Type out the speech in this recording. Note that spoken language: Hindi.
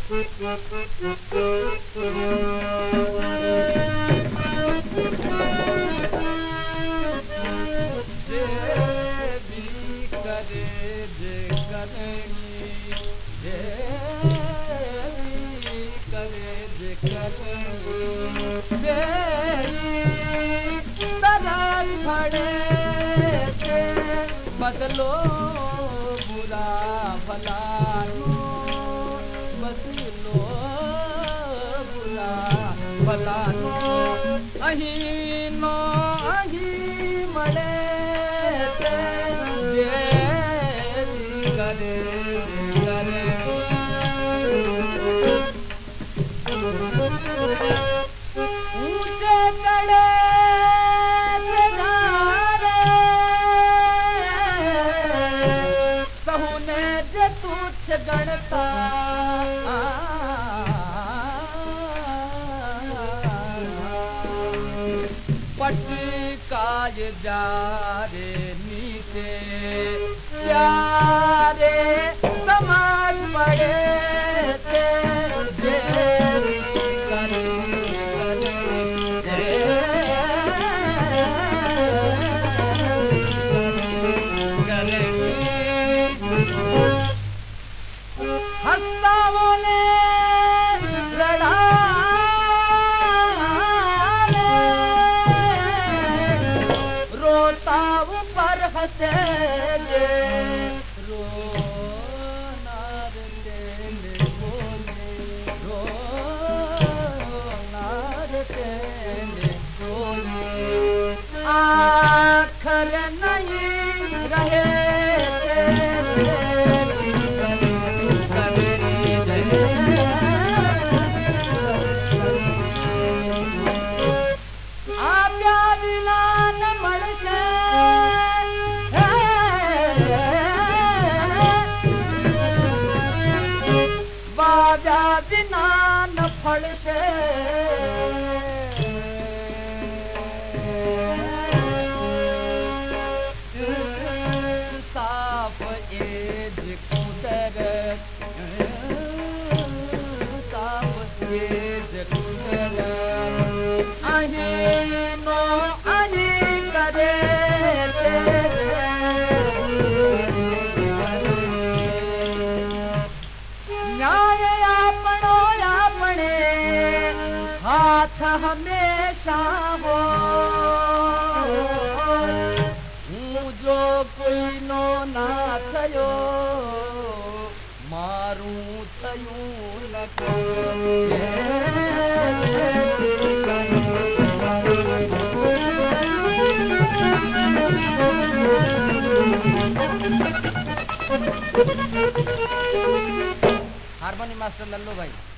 बदलो बुरा भला नो, बदलो बुरा भला नो, अही नो अही मळे ते करे करे ऊंचे कड़े गणता पटकाय जारे नीचे प्यारे समाज पड़े थे आखर नहीं रहे आप्या बिना न मरते बाजा बिना न फड़ते हाथ हमेशा हो जो कोई नो ना थयो मारू थयूं लको हारमोनियम मास्टर लल्लू भाई।